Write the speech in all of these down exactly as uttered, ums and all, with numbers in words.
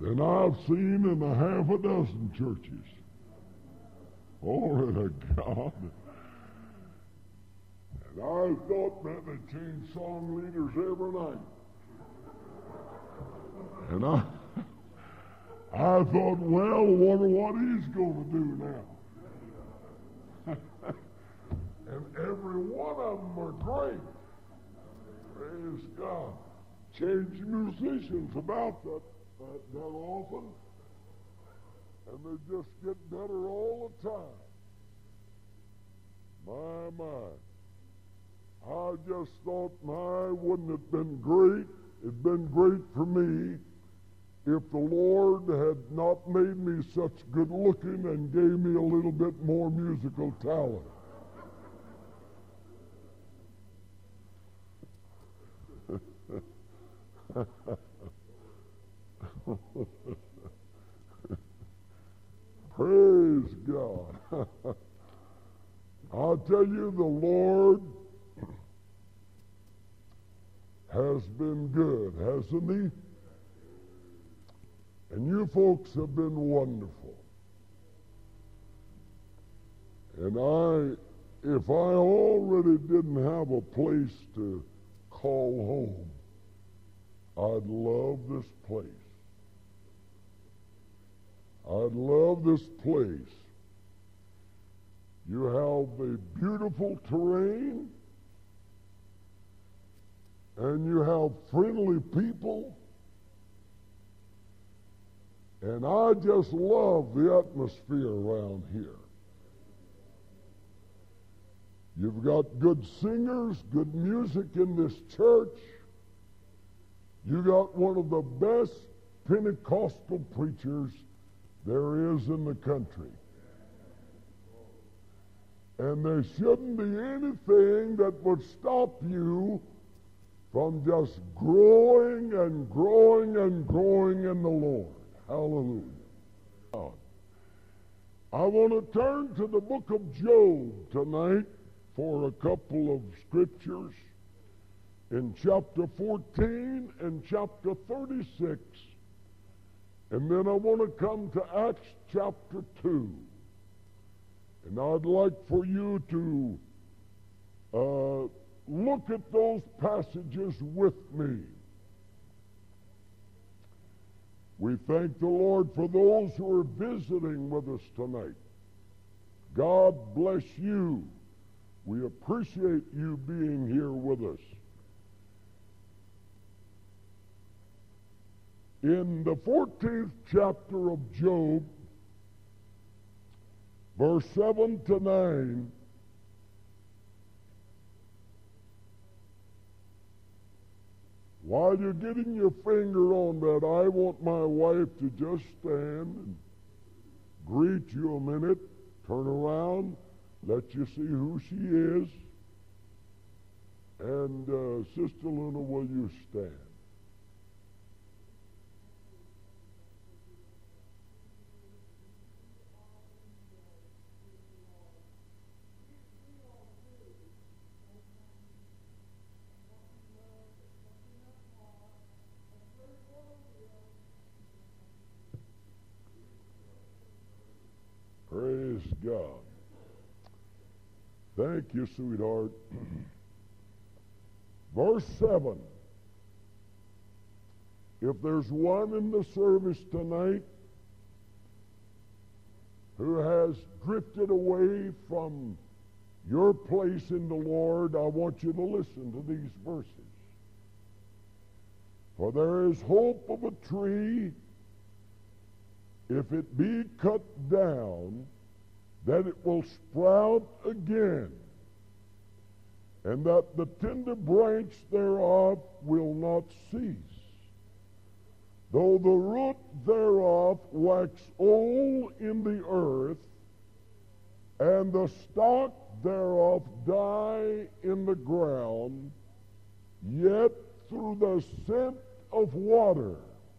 than I've seen in a half a dozen churches. Glory to God. And I thought that they changed song leaders every night. And I I thought, well, I wonder what he's going to do now. And every one of them are great. Praise God. Change musicians about that, that, that often. And they just get better all the time. My, my. I just thought, my, wouldn't it have been great? It'd been great for me if the Lord had not made me such good looking and gave me a little bit more musical talent. Praise God. I'll tell you, the Lord has been good, hasn't he? And you folks have been wonderful. And I, if I already didn't have a place to call home, I'd love this place. I'd love this place. You have a beautiful terrain, and you have friendly people, and I just love the atmosphere around here. You've got good singers, good music in this church. You got one of the best Pentecostal preachers there is in the country. And there shouldn't be anything that would stop you from just growing and growing and growing in the Lord. Hallelujah. I want to turn to the book of Job tonight for a couple of scriptures in chapter fourteen and chapter thirty-six. And then I want to come to Acts chapter two. And I'd like for you to uh, look at those passages with me. We thank the Lord for those who are visiting with us tonight. God bless you. We appreciate you being here with us. In the fourteenth chapter of Job, verse seven to nine, while you're getting your finger on that, I want my wife to just stand and greet you a minute, turn around, let you see who she is. And uh, Sister Luna, will you stand? Praise God. Thank you, sweetheart. Verse seven. If there's one in the service tonight who has drifted away from your place in the Lord, I want you to listen to these verses. For there is hope of a tree, if it be cut down, that it will sprout again, and that the tender branch thereof will not cease. Though the root thereof wax old in the earth, and the stalk thereof die in the ground, yet through the scent of water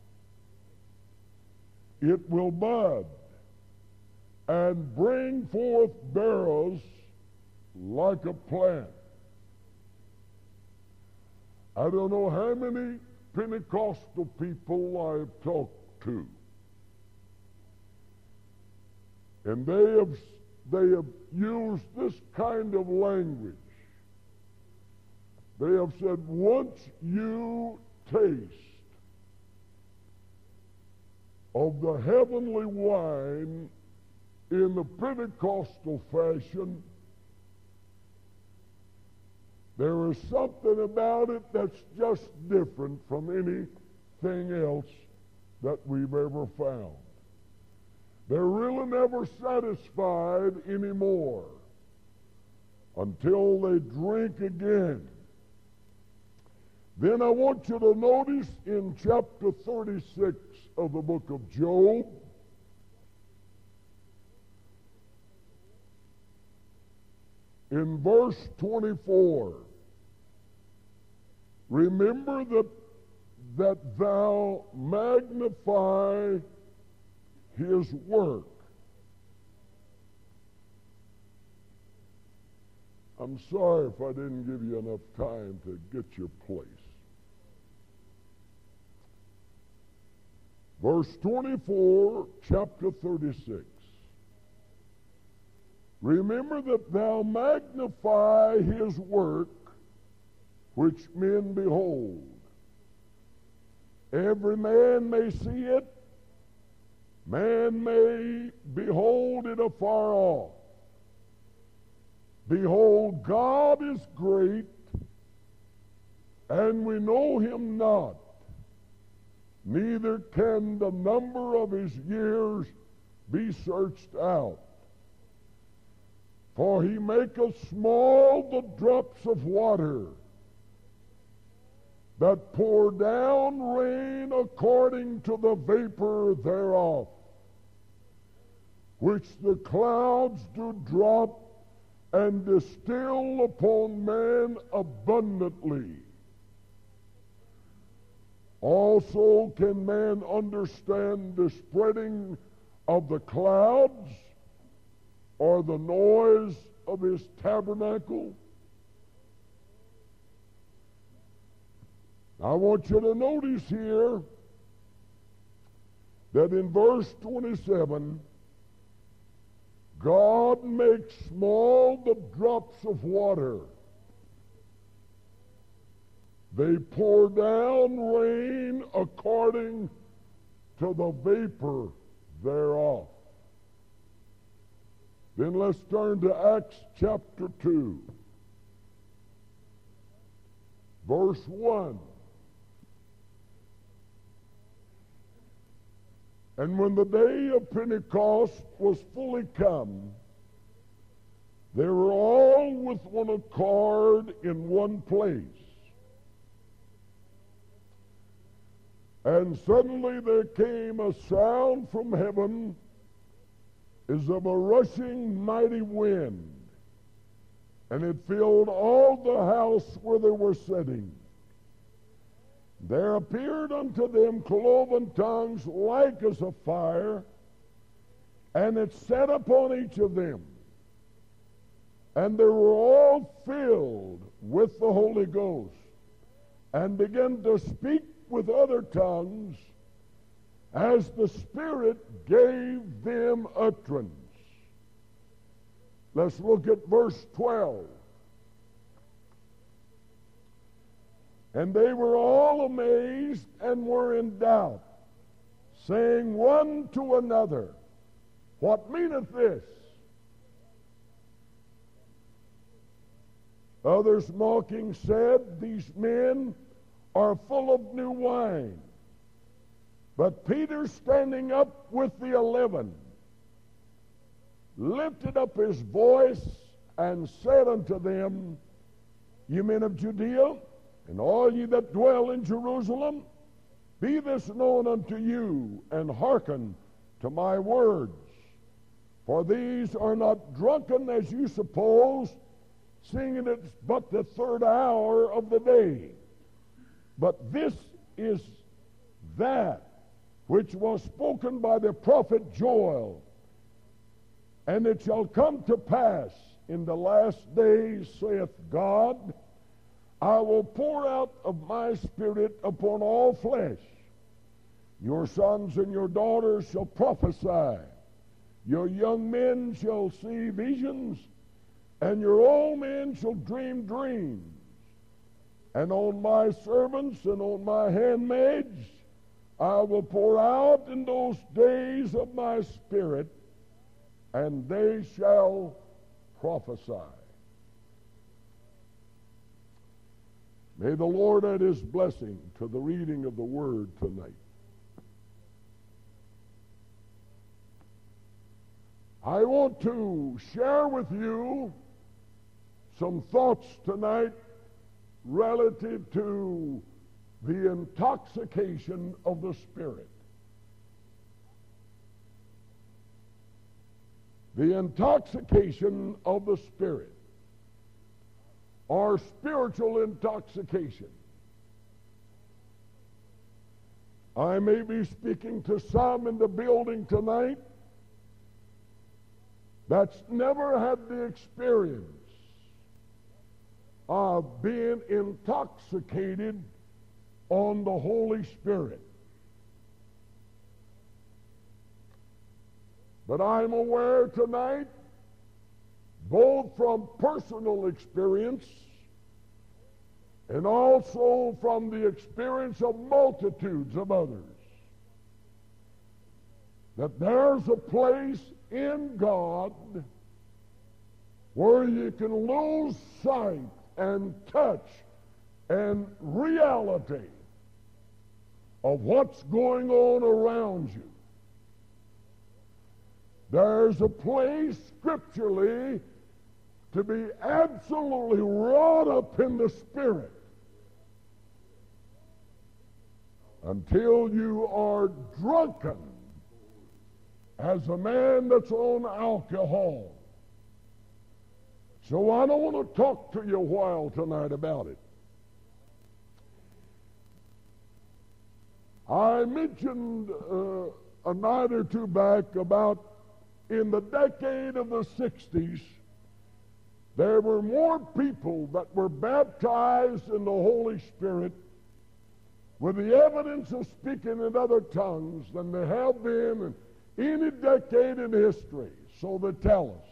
it will bud and bring forth berries like a plant. I don't know how many Pentecostal people I've talked two. And they have, they have used this kind of language. They have said, once you taste of the heavenly wine in the Pentecostal fashion, there is something about it that's just different from anything else that we've ever found. They're really never satisfied anymore until they drink again. Then I want you to notice in chapter thirty-six of the book of Job, in verse twenty-four, remember that, that thou magnify his work. I'm sorry if I didn't give you enough time to get your place. Verse twenty-four, chapter thirty-six. Remember that thou magnify his work, which men behold. Every man may see it, man may behold it afar off. Behold, God is great, and we know him not, neither can the number of his years be searched out. For he maketh small the drops of water that pour down rain according to the vapor thereof, which the clouds do drop and distill upon man abundantly. Also can man understand the spreading of the clouds, or the noise of his tabernacle? I want you to notice here that in verse twenty-seven, God makes small the drops of water. They pour down rain according to the vapor thereof. Then let's turn to Acts chapter two, verse one. And when the day of Pentecost was fully come, they were all with one accord in one place. And suddenly there came a sound from heaven as of a rushing mighty wind, and it filled all the house where they were sitting. There appeared unto them cloven tongues like as a fire, and it sat upon each of them. And they were all filled with the Holy Ghost, and began to speak with other tongues as the Spirit gave them utterance. Let's look at verse twelve. And they were all amazed and were in doubt, saying one to another, What meaneth this? Others mocking said, These men are full of new wine. But Peter, standing up with the eleven, lifted up his voice and said unto them, Ye men of Judea, and all ye that dwell in Jerusalem, be this known unto you, and hearken to my words. For these are not drunken as you suppose, seeing it is but the third hour of the day. But this is that which was spoken by the prophet Joel. And it shall come to pass in the last days, saith God, I will pour out of my Spirit upon all flesh. Your sons and your daughters shall prophesy. Your young men shall see visions, and your old men shall dream dreams. And on my servants and on my handmaids I will pour out in those days of my Spirit, and they shall prophesy. May the Lord add his blessing to the reading of the Word tonight. I want to share with you some thoughts tonight relative to the intoxication of the Spirit. The intoxication of the Spirit, or spiritual intoxication. I may be speaking to some in the building tonight that's never had the experience of being intoxicated on the Holy Spirit. But I'm aware tonight, both from personal experience and also from the experience of multitudes of others, that there's a place in God where you can lose sight and touch and reality of what's going on around you. There's a place scripturally to be absolutely wrought up in the Spirit until you are drunken as a man that's on alcohol. So I don't want to talk to you a while tonight about it. I mentioned uh, a night or two back about in the decade of the sixties, there were more people that were baptized in the Holy Spirit with the evidence of speaking in other tongues than there have been in any decade in history. So they tell us.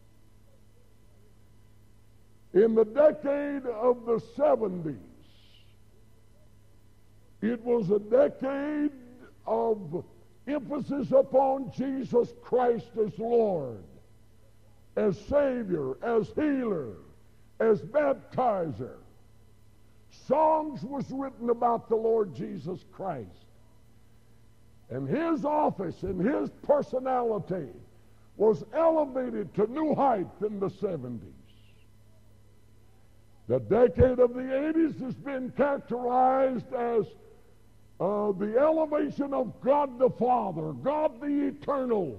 In the decade of the seventies, it was a decade of emphasis upon Jesus Christ as Lord, as Savior, as healer, as baptizer. Songs was written about the Lord Jesus Christ and his office and his personality was elevated to new height in the seventies. The decade of the eighties has been characterized as uh, the elevation of God the Father, God the Eternal.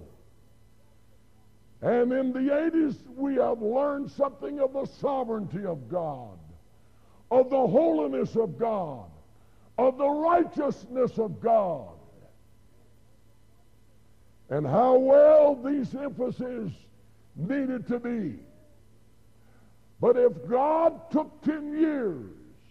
And in the eighties, we have learned something of the sovereignty of God, of the holiness of God, of the righteousness of God, and how well these emphases needed to be. But if God took ten years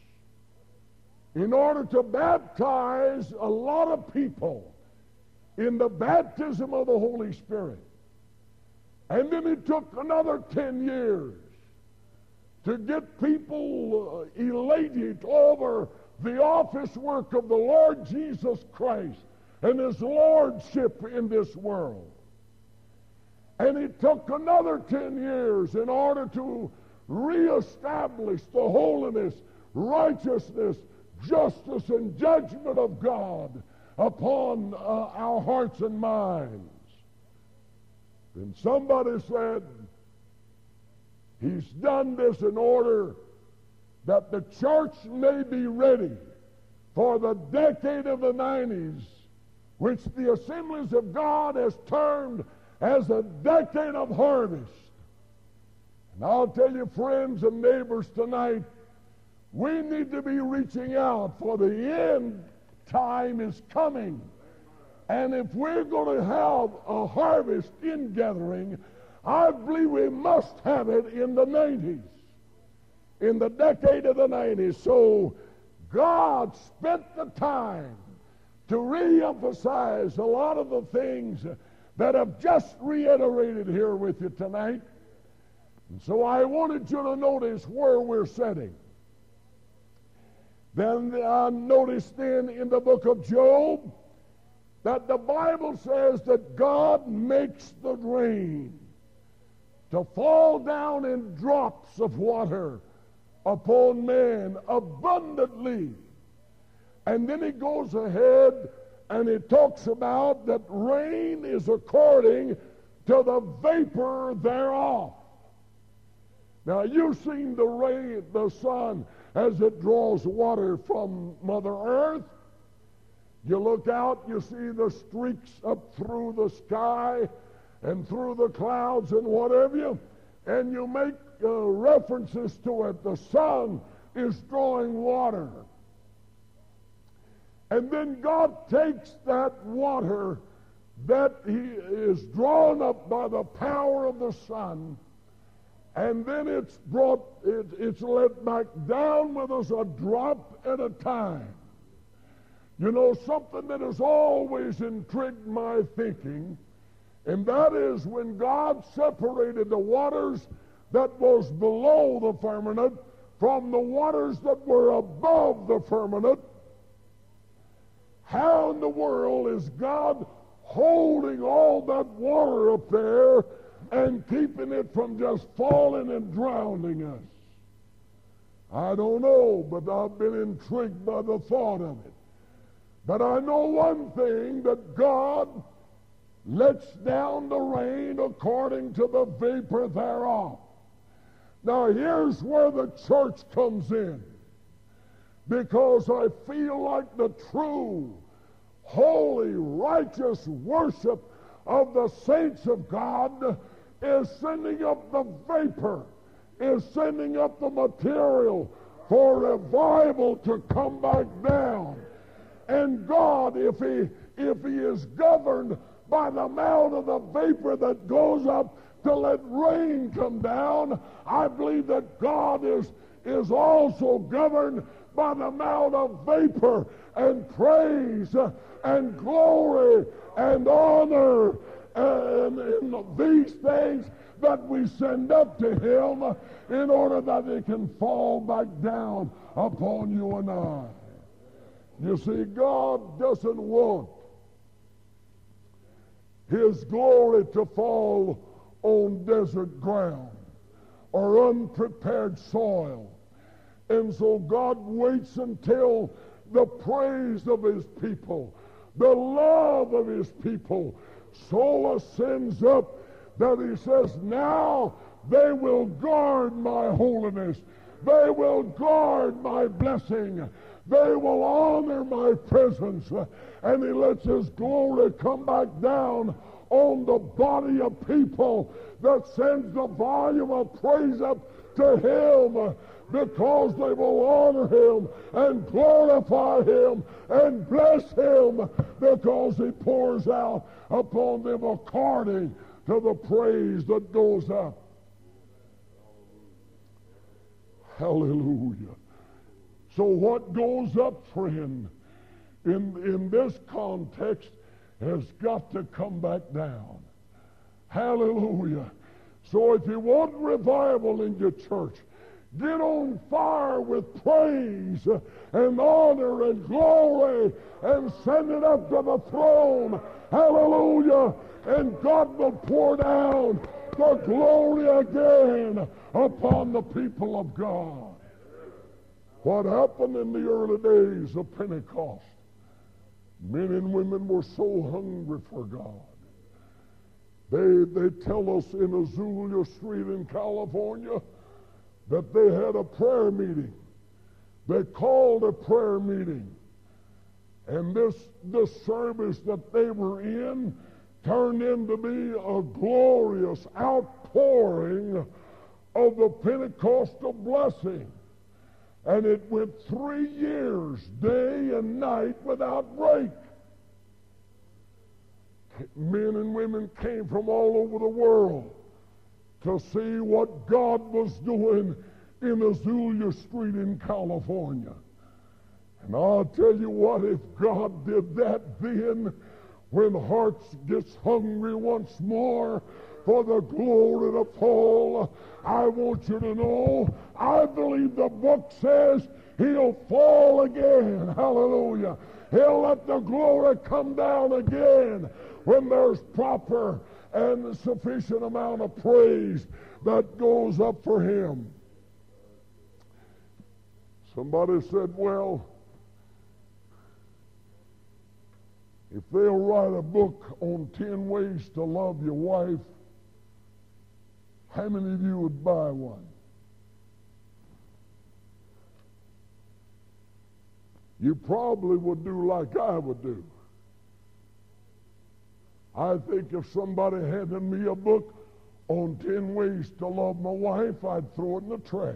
in order to baptize a lot of people in the baptism of the Holy Spirit, and then it took another ten years to get people uh, elated over the office work of the Lord Jesus Christ and his lordship in this world, and it took another ten years in order to reestablish the holiness, righteousness, justice, and judgment of God upon uh, our hearts and minds. Then somebody said, he's done this in order that the church may be ready for the decade of the nineties, which the Assemblies of God has termed as a decade of harvest. And I'll tell you, friends and neighbors, tonight, we need to be reaching out, for the end time is coming. And if we're going to have a harvest ingathering, I believe we must have it in the nineties, in the decade of the nineties. So God spent the time to re-emphasize a lot of the things that I've just reiterated here with you tonight. And so I wanted you to notice where we're sitting. Then I noticed then in the book of Job that the Bible says that God makes the rain to fall down in drops of water upon man abundantly. And then he goes ahead and he talks about that rain is according to the vapor thereof. Now you've seen the rain, the sun, as it draws water from Mother Earth. You look out, you see the streaks up through the sky and through the clouds and whatever, and you make uh, references to it. The sun is drawing water. And then God takes that water that he is drawn up by the power of the sun, and then it's brought, it, it's let back down with us a drop at a time. You know, something that has always intrigued my thinking, and that is when God separated the waters that was below the firmament from the waters that were above the firmament. How in the world is God holding all that water up there and keeping it from just falling and drowning us? I don't know, but I've been intrigued by the thought of it. But I know one thing, that God lets down the rain according to the vapor thereof. Now here's where the church comes in, because I feel like the true, holy, righteous worship of the saints of God is sending up the vapor, is sending up the material for revival to come back down. And God, if he, if he is governed by the amount of the vapor that goes up to let rain come down, I believe that God is, is also governed by the amount of vapor and praise and glory and honor and, and these things that we send up to him in order that it can fall back down upon you and I. You see, God doesn't want his glory to fall on desert ground or unprepared soil. And so God waits until the praise of his people, the love of his people, so ascends up that he says, now they will guard my holiness. They will guard my blessing. They will honor my presence. And he lets his glory come back down on the body of people that sends the volume of praise up to him, because they will honor him and glorify him and bless him, because he pours out upon them according to the praise that goes up. Hallelujah. So what goes up, friend, in, in this context has got to come back down. Hallelujah. So if you want revival in your church, get on fire with praise and honor and glory and send it up to the throne. Hallelujah. And God will pour down the glory again upon the people of God. What happened in the early days of Pentecost? Men and women were so hungry for God. They, they tell us in Azulia Street in California that they had a prayer meeting. They called a prayer meeting. And this, this service that they were in turned into be a glorious outpouring of the Pentecostal blessing. And it went three years, day and night, without break. Men and women came from all over the world to see what God was doing in Azulia Street in California. And I'll tell you what, if God did that then, when hearts gets hungry once more for the glory to fall, I want you to know, I believe the book says he'll fall again. Hallelujah. He'll let the glory come down again when there's proper and sufficient amount of praise that goes up for him. Somebody said, well, if they'll write a book on ten ways to love your wife, how many of you would buy one? You probably would do like I would do. I think if somebody handed me a book on ten ways to love my wife, I'd throw it in the trash.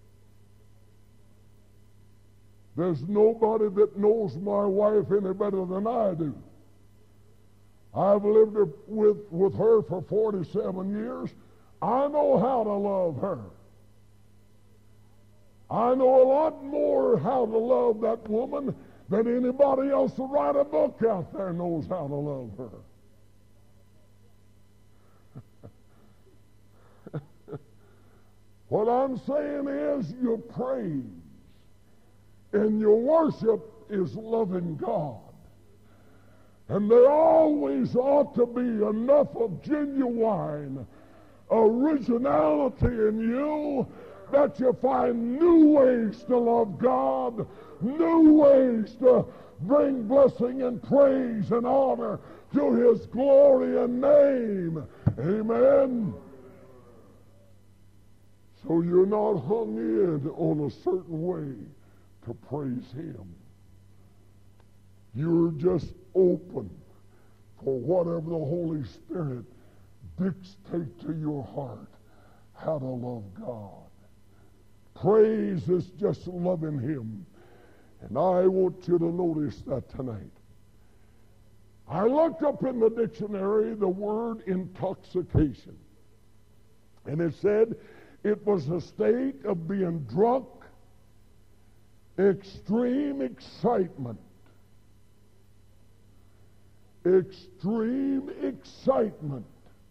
There's nobody that knows my wife any better than I do. I've lived with, with her for forty-seven years. I know how to love her. I know a lot more how to love that woman than anybody else to write a book out there knows how to love her. What I'm saying is your praise and your worship is loving God. And there always ought to be enough of genuine originality in you that you find new ways to love God, new ways to bring blessing and praise and honor to his glory and name. Amen. So you're not hung in on a certain way to praise him. You're just open for whatever the Holy Spirit dictate to your heart how to love God. Praise is just loving him. And I want you to notice that tonight. I looked up in the dictionary the word intoxication. And it said it was a state of being drunk, extreme excitement. Extreme excitement.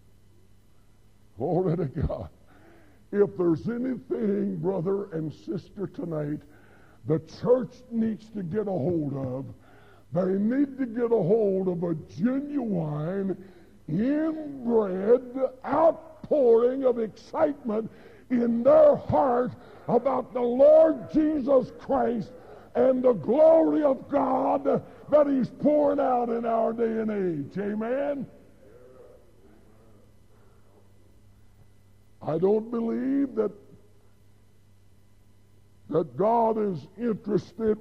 Glory to God. If there's anything, brother and sister, tonight the church needs to get a hold of, they need to get a hold of a genuine, inbred outpouring of excitement in their heart about the Lord Jesus Christ and the glory of God that he's pouring out in our day and age. Amen? I don't believe that that God is interested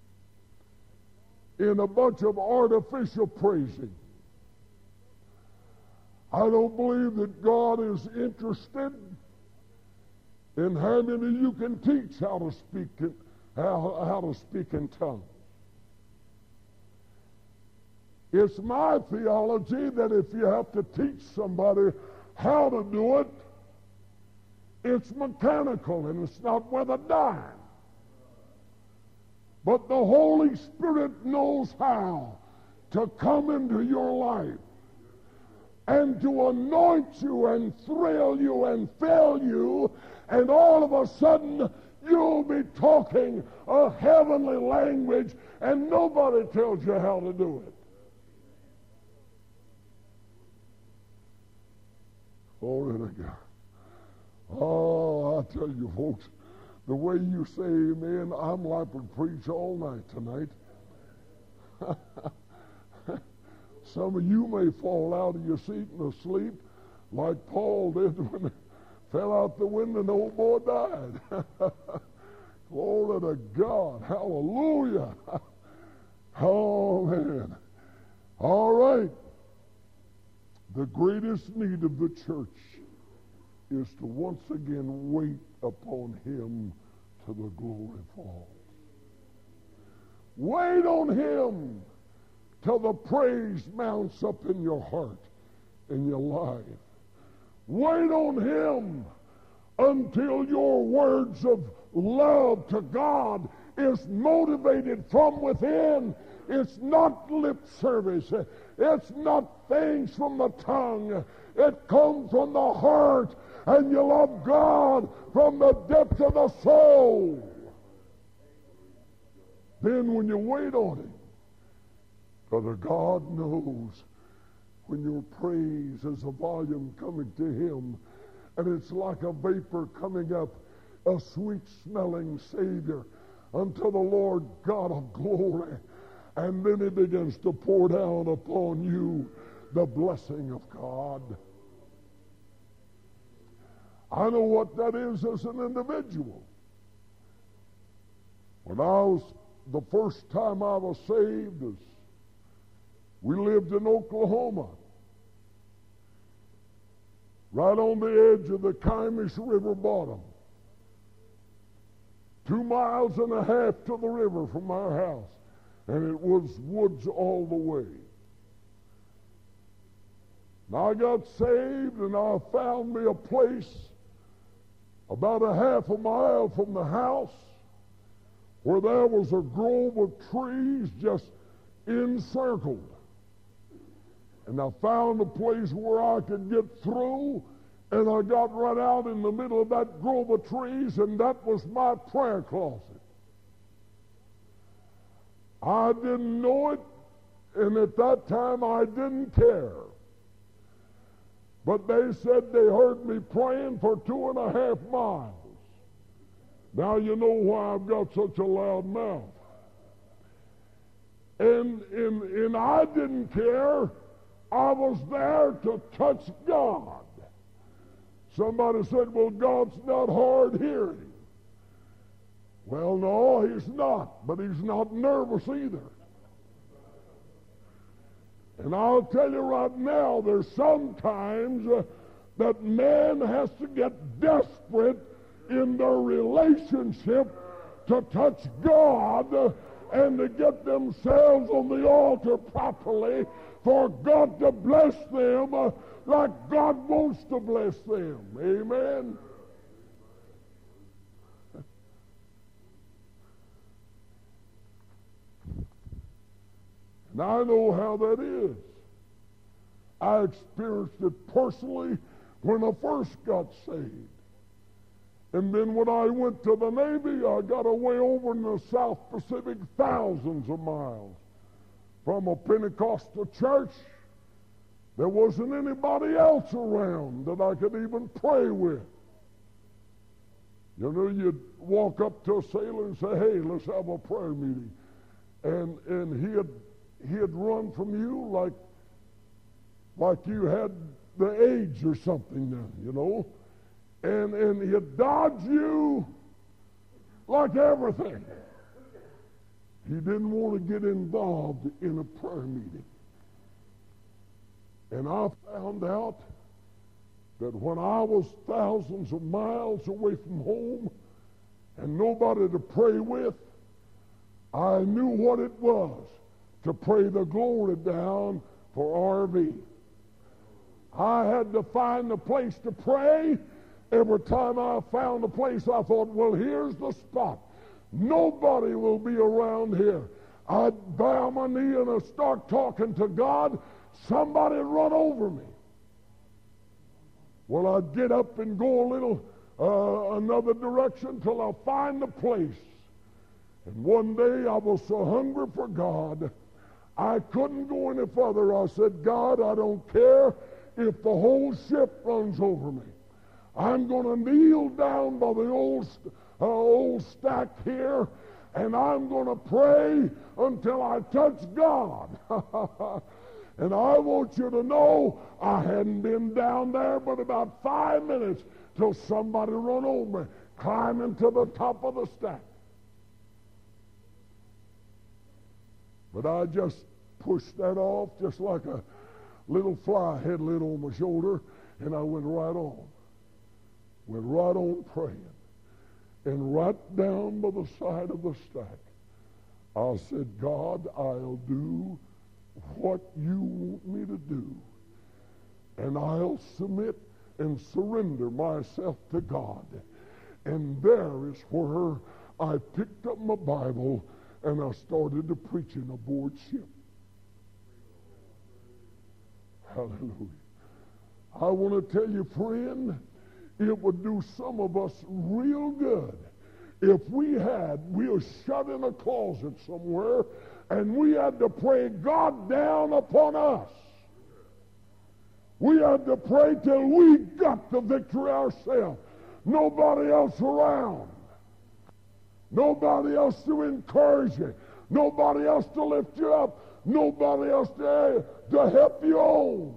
in a bunch of artificial praising. I don't believe that God is interested in how many you can teach how to speak in, how, how to speak in tongues. It's my theology that if you have to teach somebody how to do it, it's mechanical and it's not worth a dime. But the Holy Spirit knows how to come into your life and to anoint you and thrill you and fill you, and all of a sudden you'll be talking a heavenly language and nobody tells you how to do it. Glory to God. Oh, I tell you folks, the way you say amen, I'm liable to preach all night tonight. Some of you may fall out of your seat and asleep like Paul did when he fell out the window and the old boy died. Glory to God. Hallelujah. Oh, man. All right. The greatest need of the church is to once again wait upon him till the glory falls. Wait on him till the praise mounts up in your heart, in your life. Wait on him until your words of love to God is motivated from within. It's not lip service. It's not things from the tongue. It comes from the heart, and you love God from the depths of the soul. Then when you wait on Him, Brother, God knows when your praise is a volume coming to Him, and it's like a vapor coming up, a sweet-smelling Savior unto the Lord God of glory. And then He begins to pour down upon you the blessing of God. I know what that is as an individual. When I was, the first time I was saved, is we lived in Oklahoma, right on the edge of the Kiamish River bottom. Two miles and a half to the river from our house, and it was woods all the way. And I got saved, and I found me a place about a half a mile from the house where there was a grove of trees just encircled. And I found a place where I could get through, and I got right out in the middle of that grove of trees, and that was my prayer closet. I didn't know it, and at that time I didn't care. But they said they heard me praying for two and a half miles. Now you know why I've got such a loud mouth. And, and, and I didn't care. I was there to touch God. Somebody said, well, God's not hard hearing. Well, no, He's not, but He's not nervous either. And I'll tell you right now, there's sometimes uh, that man has to get desperate in their relationship to touch God uh, and to get themselves on the altar properly for God to bless them uh, like God wants to bless them. Amen? And I know how that is. I experienced it personally when I first got saved. And then when I went to the Navy, I got away over in the South Pacific, thousands of miles from a Pentecostal church. There wasn't anybody else around that I could even pray with. You know, you'd walk up to a sailor and say, hey, let's have a prayer meeting. And and he'd, he'd run from you like, like you had the AIDS or something then, you know. And, and he'd dodge you like everything. He didn't want to get involved in a prayer meeting. And I found out that when I was thousands of miles away from home and nobody to pray with, I knew what it was to pray the glory down for R V. I had to find a place to pray. Every time I found a place, I thought, well, here's the spot. Nobody will be around here. I'd bow my knee and I'd start talking to God. Somebody would run over me. Well, I'd get up and go a little uh, another direction till I find a place. And one day I was so hungry for God, I couldn't go any further. I said, God, I don't care if the whole ship runs over me. I'm going to kneel down by the old, uh, old stack here, and I'm going to pray until I touch God. And I want you to know I hadn't been down there but about five minutes till somebody run over me, climbing to the top of the stack. But I just pushed that off just like a little fly headlet on my shoulder, and I went right on. Went right on praying. And right down by the side of the stack, I said, God, I'll do what you want me to do. And I'll submit and surrender myself to God. And there is where I picked up my Bible and I started to preaching aboard ship. Hallelujah. I want to tell you, friend, it would do some of us real good if we had, we were shut in a closet somewhere, and we had to pray God down upon us. We had to pray till we got the victory ourselves. Nobody else around. Nobody else to encourage you. Nobody else to lift you up. Nobody else to, to help you on.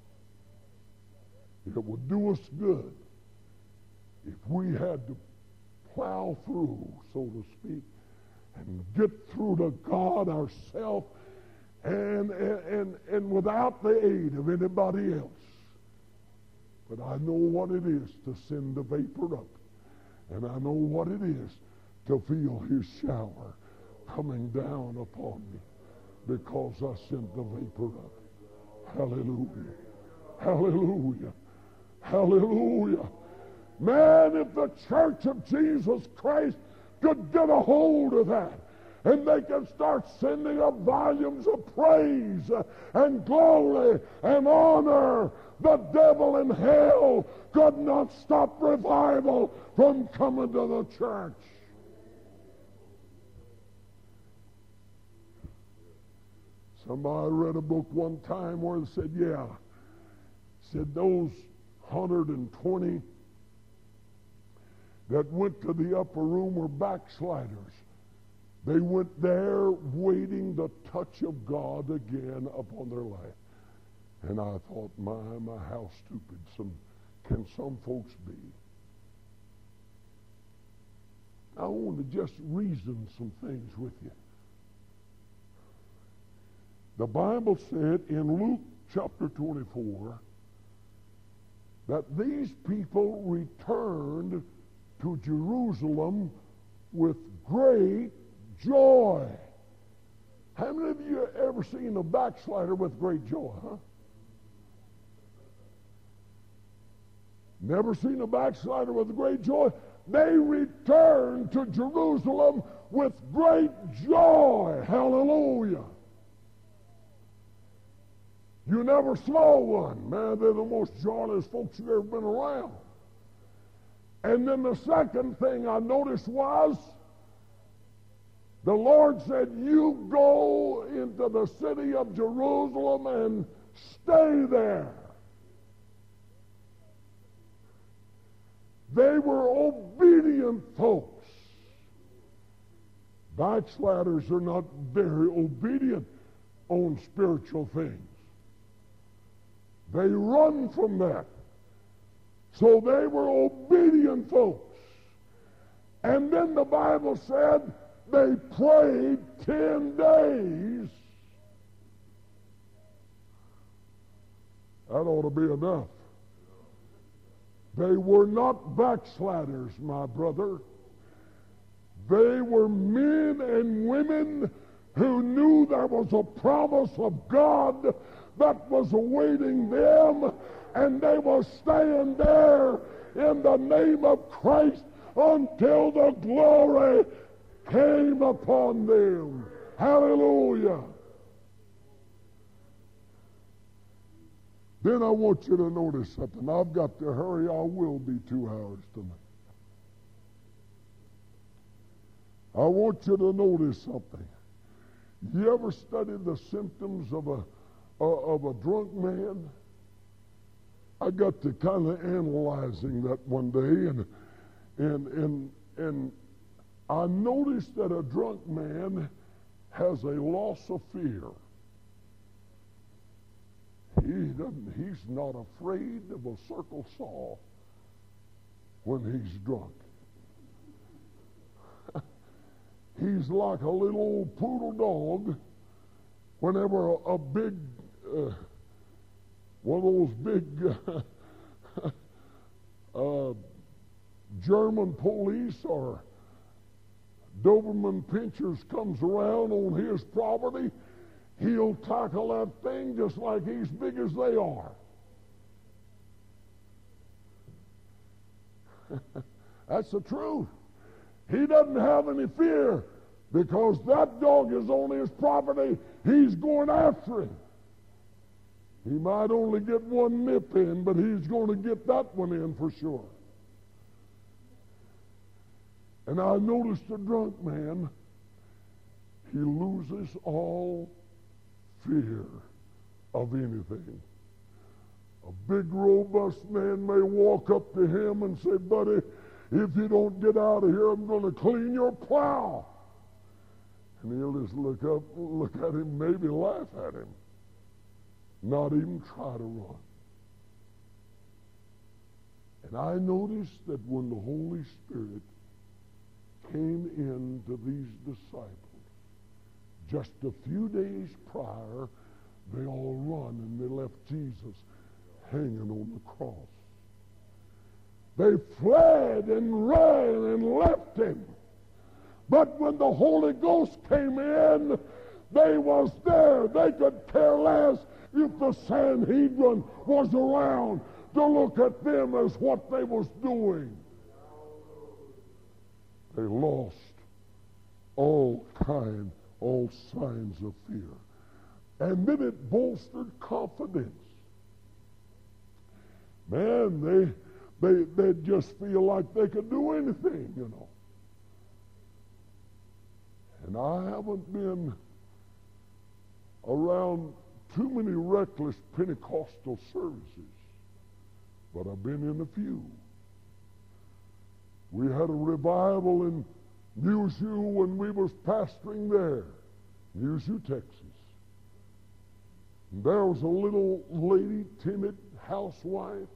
It would do us good if we had to plow through, so to speak, and get through to God ourselves, and, and, and without the aid of anybody else. But I know what it is to send the vapor up, and I know what it is to feel his shower coming down upon me because I sent the vapor up. Hallelujah. Hallelujah. Hallelujah. Man, if the church of Jesus Christ could get a hold of that, and they could start sending up volumes of praise and glory and honor, the devil in hell could not stop revival from coming to the church. Somebody read a book one time where it said, yeah, said those one hundred twenty that went to the upper room were backsliders. They went there waiting the touch of God again upon their life. And I thought, my, my, how stupid some can some folks be. I want to just reason some things with you. The Bible said in Luke chapter twenty-four that these people returned to Jerusalem with great joy. How many of you have ever seen a backslider with great joy, huh? Never seen a backslider with great joy? They returned to Jerusalem with great joy. Hallelujah. You never saw one. Man, they're the most joyless folks you've ever been around. And then the second thing I noticed was the Lord said, you go into the city of Jerusalem and stay there. They were obedient folks. Backsliders are not very obedient on spiritual things. They run from that. So they were obedient folks. And then the Bible said they prayed ten days. That ought to be enough. They were not backsliders, my brother. They were men and women who knew there was a promise of God that was awaiting them, and they were staying there in the name of Christ until the glory came upon them. Hallelujah. Then I want you to notice something. I've got to hurry. I will be two hours tonight. I want you to notice something. You ever studied the symptoms of a of a drunk man? I got to kind of analyzing that one day, and and and and I noticed that a drunk man has a loss of fear. He doesn't. He's not afraid of a circle saw when he's drunk. He's like a little old poodle dog. Whenever a, a big, uh, one of those big uh, uh, German police or Doberman pinchers comes around on his property, he'll tackle that thing just like he's big as they are. That's the truth. He doesn't have any fear because that dog is on his property. He's going after him. He might only get one nip in, but he's going to get that one in for sure. And I noticed a drunk man, he loses all fear of anything. A big, robust man may walk up to him and say, buddy, if you don't get out of here, I'm going to clean your plow. And he'll just look up, look at him, maybe laugh at him. Not even try to run. And I noticed that when the Holy Spirit came into these disciples, just a few days prior, they all run and they left Jesus hanging on the cross. They fled and ran and left him. But when the Holy Ghost came in, they was there. They could care less if the Sanhedrin was around to look at them as what they was doing. They lost all kind, all signs of fear. And then it bolstered confidence. Man, they they they just feel like they could do anything, you know. And I haven't been around too many reckless Pentecostal services, but I've been in a few. We had a revival in Mushu when we was pastoring there, Mushu, Texas. And there was a little lady, timid housewife,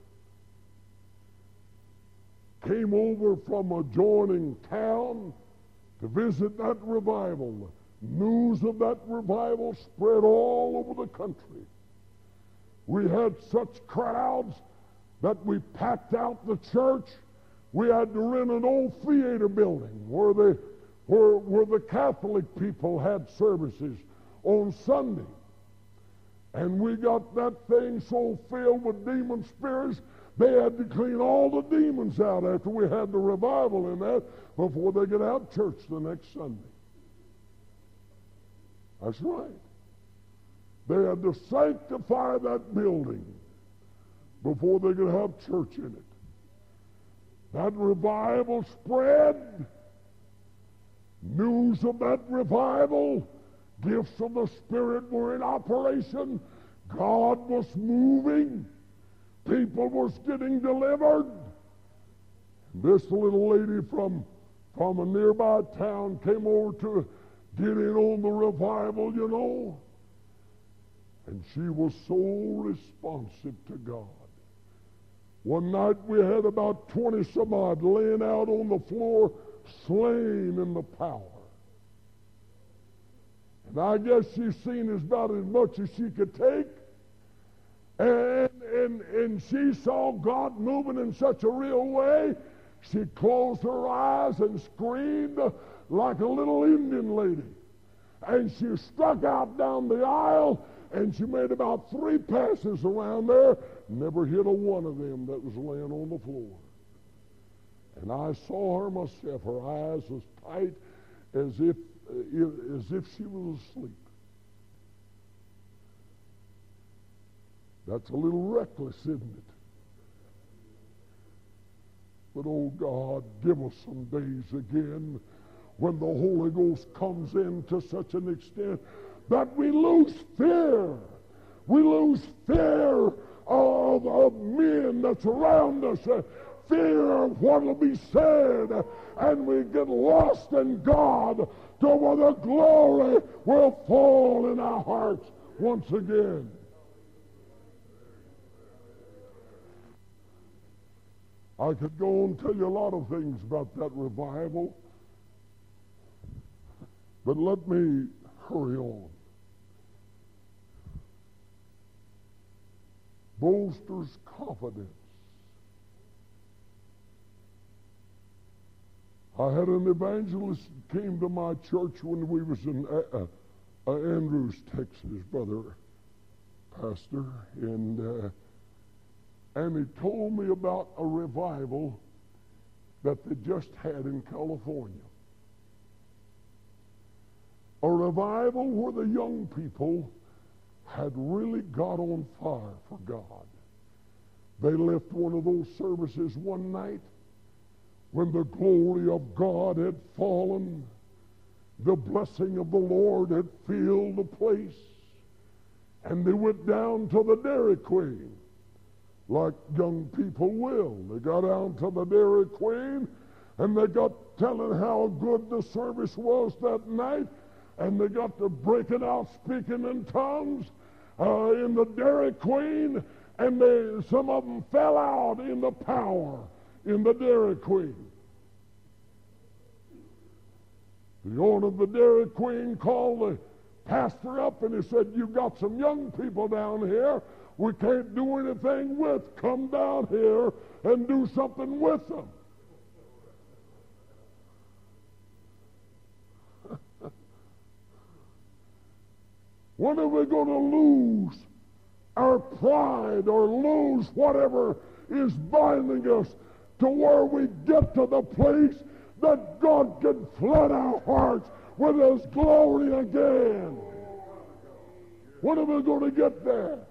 came over from adjoining town to visit that revival. News of that revival spread all over the country. We had such crowds that we packed out the church. We had to rent an old theater building where the, where, where the Catholic people had services on Sunday. And we got that thing so filled with demon spirits, they had to clean all the demons out after we had the revival in that before they get out of church the next Sunday. That's right. They had to sanctify that building before they could have church in it. That revival spread. News of that revival, gifts of the Spirit were in operation. God was moving. People was getting delivered. This little lady from, from a nearby town came over to get in on the revival, you know. And she was so responsive to God. One night we had about twenty some odd laying out on the floor, slain in the power. And I guess she's seen as about as much as she could take. And, and, and she saw God moving in such a real way, she closed her eyes and screamed like a little Indian lady. And she struck out down the aisle, and she made about three passes around there, never hit a one of them that was laying on the floor. And I saw her myself. Her eyes was tight as if, uh, as if she was asleep. That's a little reckless, isn't it? But, oh God, give us some days again when the Holy Ghost comes in to such an extent that we lose fear. We lose fear of, of men that's around us, uh, fear of what will be said, uh, and we get lost in God to where the glory will fall in our hearts once again. I could go and tell you a lot of things about that revival, but let me hurry on. Bolsters confidence. I had an evangelist came to my church when we was in uh, uh, Andrews, Texas, brother pastor, and uh, and he told me about a revival that they just had in California. A revival where the young people had really got on fire for God. They left one of those services one night when the glory of God had fallen. The blessing of the Lord had filled the place. And they went down to the Dairy Queen, like young people will. They got down to the Dairy Queen, and they got telling how good the service was that night, and they got to breaking out speaking in tongues uh, in the Dairy Queen, and they, some of them fell out in the power in the Dairy Queen. The owner of the Dairy Queen called the pastor up and he said, "You've got some young people down here we can't do anything with. Come down here and do something with them." When are we going to lose our pride or lose whatever is binding us to where we get to the place that God can flood our hearts with His glory again? When are we going to get there?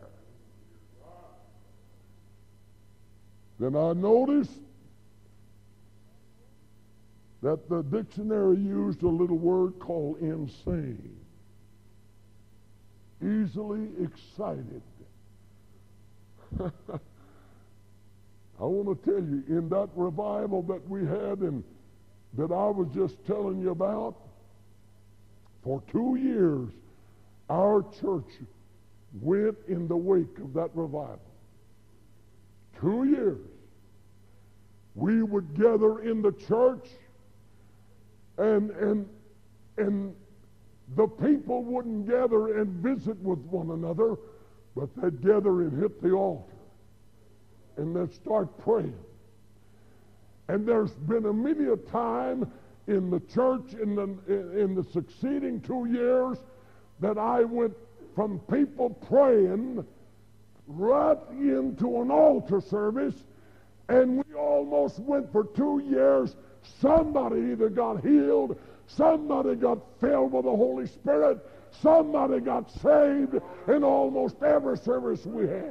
Then I noticed that the dictionary used a little word called insane. Easily excited. I want to tell you, in that revival that we had and that I was just telling you about, for two years, our church went in the wake of that revival. Two years. We would gather in the church, and and and the people wouldn't gather and visit with one another, but they'd gather and hit the altar, and they'd start praying. And there's been a many a time in the church in the in the succeeding two years that I went from people praying right into an altar service, and we almost went for two years. Somebody either got healed, somebody got filled with the Holy Spirit, somebody got saved in almost every service we had.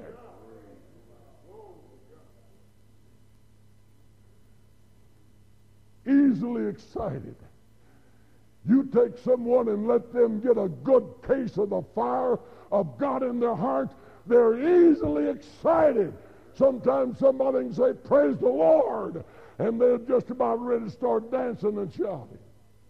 Easily excited. You take someone and let them get a good case of the fire of God in their heart, they're easily excited. Sometimes somebody can say, "Praise the Lord," and they're just about ready to start dancing and shouting.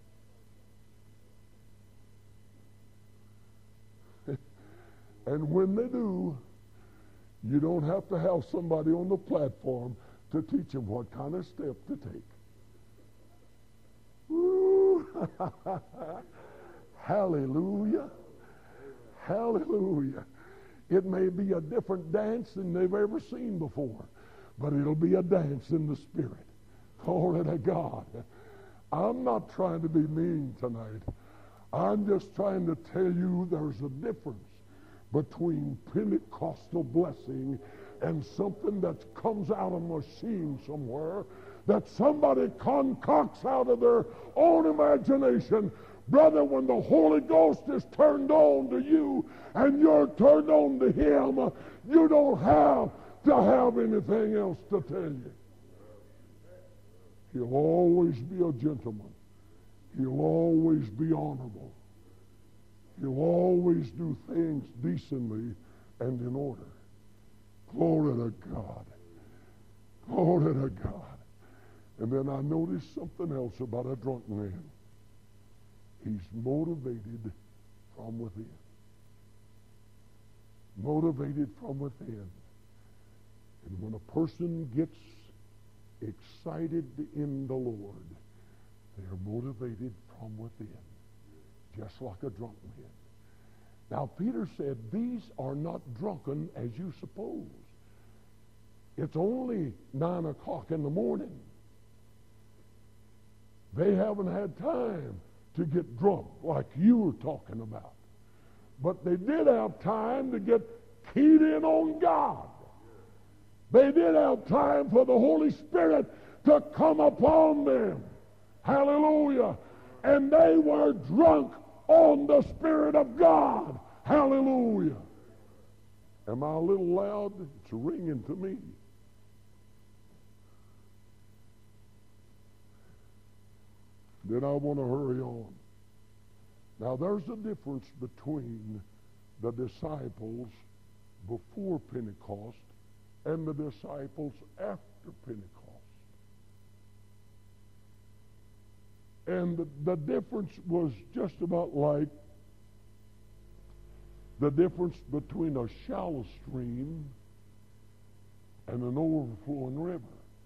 And when they do, you don't have to have somebody on the platform to teach them what kind of step to take. Woo. Hallelujah. Hallelujah. It may be a different dance than they've ever seen before, but it'll be a dance in the Spirit. Glory to God. I'm not trying to be mean tonight. I'm just trying to tell you there's a difference between Pentecostal blessing and something that comes out of a machine somewhere that somebody concocts out of their own imagination. Brother, when the Holy Ghost is turned on to you and you're turned on to Him, you don't have to have anything else to tell you. He'll always be a gentleman. He'll always be honorable. He'll always do things decently and in order. Glory to God. Glory to God. And then I noticed something else about a drunk man. He's motivated from within. Motivated from within. And when a person gets excited in the Lord, they're motivated from within, just like a drunk man. Now, Peter said, "These are not drunken as you suppose." It's only nine o'clock in the morning. They haven't had time to get drunk like you were talking about. But they did have time to get keyed in on God. They did have time for the Holy Spirit to come upon them. Hallelujah. And they were drunk on the Spirit of God. Hallelujah. Am I a little loud? It's ringing to me. Then I want to hurry on. Now there's a difference between the disciples before Pentecost and the disciples after Pentecost. And the, the difference was just about like the difference between a shallow stream and an overflowing river.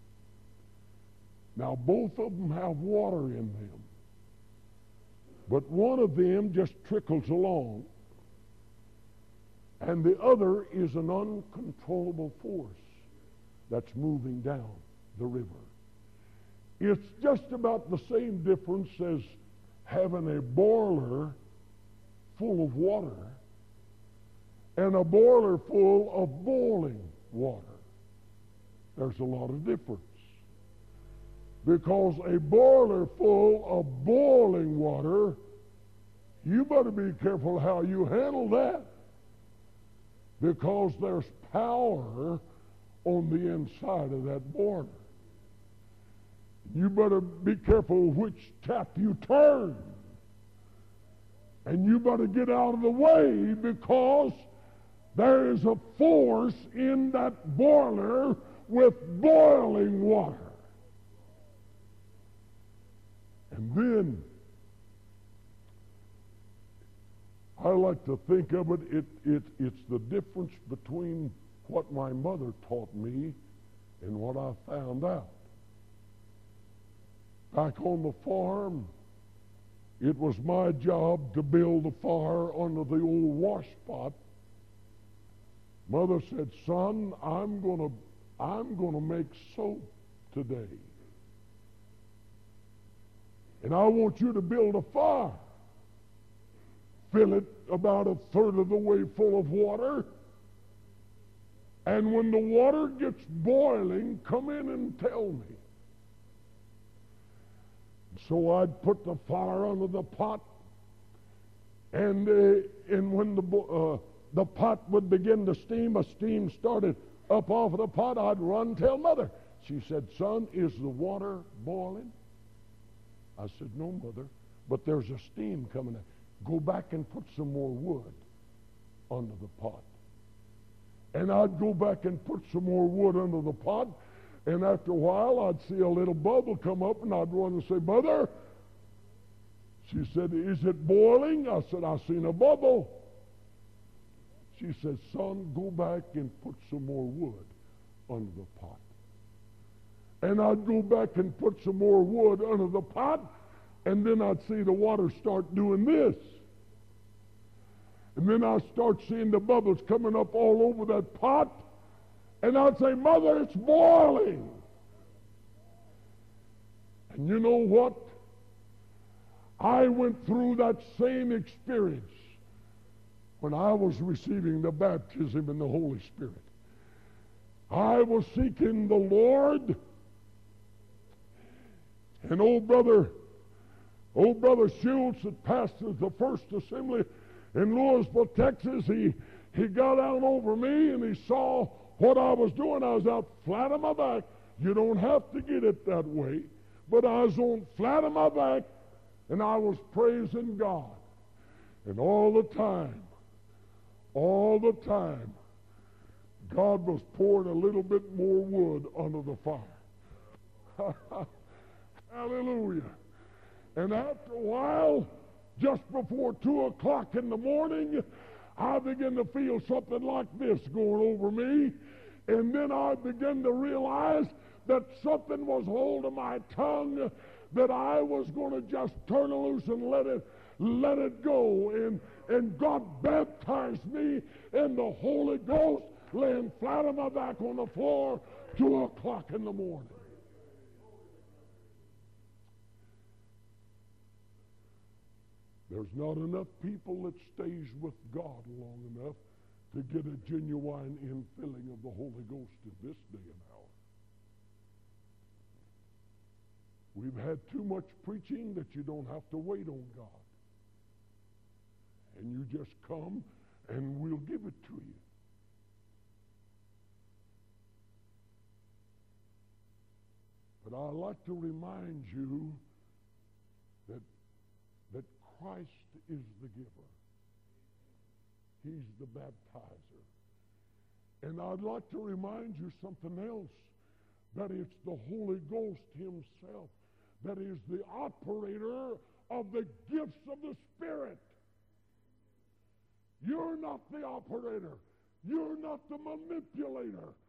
Now both of them have water in them, but one of them just trickles along, and the other is an uncontrollable force that's moving down the river. It's just about the same difference as having a boiler full of water and a boiler full of boiling water. There's a lot of difference. Because a boiler full of boiling water, you better be careful how you handle that. Because there's power on the inside of that boiler. You better be careful which tap you turn. And you better get out of the way, because there is a force in that boiler with boiling water. And then I like to think of it, it, it, it's the difference between what my mother taught me and what I found out. Back on the farm, it was my job to build a fire under the old wash pot. Mother said, "Son, I'm gonna, I'm gonna make soap today. And I want you to build a fire. Fill it about a third of the way full of water. And when the water gets boiling, come in and tell me." So I'd put the fire under the pot, and uh, and when the uh, the pot would begin to steam, a steam started up off of the pot, I'd run tell Mother. She said, "Son, is the water boiling?" I said, "No, Mother, but there's a steam coming out. Go back and put some more wood under the pot." And I'd go back and put some more wood under the pot, and after a while I'd see a little bubble come up, and I'd run and say, "Mother," she said, "is it boiling?" I said, "I seen a bubble." She said, "Son, go back and put some more wood under the pot." And I'd go back and put some more wood under the pot, and then I'd see the water start doing this. And then I'd start seeing the bubbles coming up all over that pot, and I'd say, "Mother, it's boiling." And you know what? I went through that same experience when I was receiving the baptism in the Holy Spirit. I was seeking the Lord, and old brother, old brother Schultz that pastors the First Assembly in Louisville, Texas, he, he got out over me, and he saw what I was doing. I was out flat on my back. You don't have to get it that way. But I was on flat on my back, and I was praising God. And all the time, all the time, God was pouring a little bit more wood under the fire. Hallelujah. And after a while, just before two o'clock in the morning, I began to feel something like this going over me. And then I began to realize that something was holding my tongue, that I was going to just turn it loose and let it let it go. And, and God baptized me in the Holy Ghost, laying flat on my back on the floor, two o'clock in the morning. There's not enough people that stays with God long enough to get a genuine infilling of the Holy Ghost in this day and hour. We've had too much preaching that you don't have to wait on God. And you just come and we'll give it to you. But I'd like to remind you that, that Christ is the giver. He's the baptizer. And I'd like to remind you something else, that it's the Holy Ghost himself that is the operator of the gifts of the Spirit. You're not the operator. You're not the manipulator.